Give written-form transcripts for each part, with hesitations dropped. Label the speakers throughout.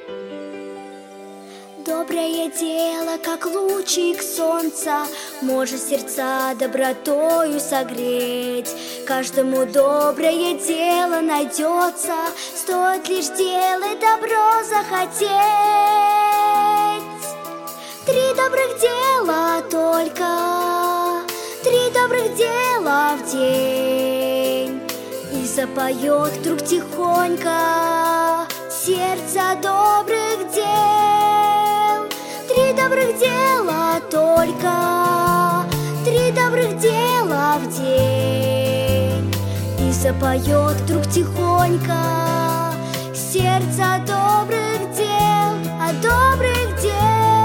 Speaker 1: Доброе дело, как лучик солнца, может сердца добротою согреть. Каждому доброе дело найдется, стоит лишь делать добро захотеть. 3 добрых дела только, 3 добрых дела в день. И запоет вдруг тихонько сердце добрых дел. 3 добрых дела только, 3 добрых дела в день. И запоет вдруг тихонько сердце добрых дел, добрых дел.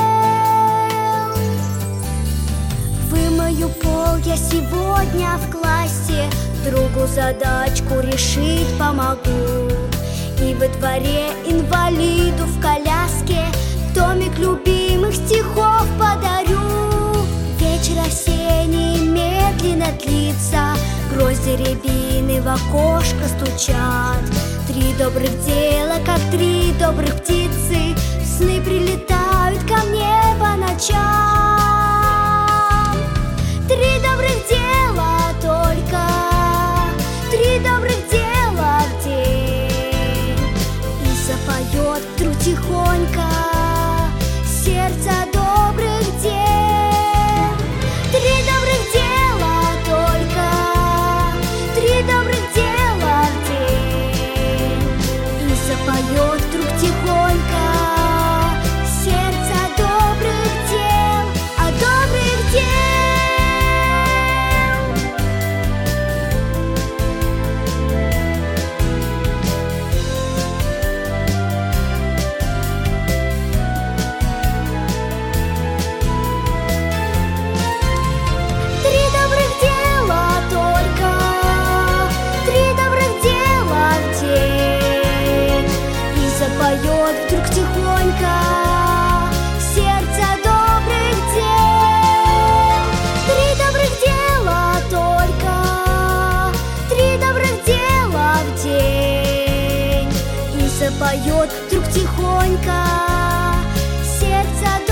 Speaker 1: Вымою пол я сегодня в классе, другу задачку решить помогу. И во дворе инвалиду в коляске томик любимых стихов подарю. Вечер осенний медленно длится, грозди рябины в окошко стучат. 3 добрых дела, как 3 добрых птицы, сны прилетают ко мне по ночам. 3 добрых дела только, 3 добрых дела в день. И запоет вдруг тихонько сердце добрых дел. 3 добрых дела только, 3 добрых дела в день. И запоет вдруг тихонько сердце добрых дел, добрых дел. Запоет вдруг тихонько сердце добрых дел. 3 добрых дела только, 3 добрых дела в день. И запоет вдруг тихонько сердце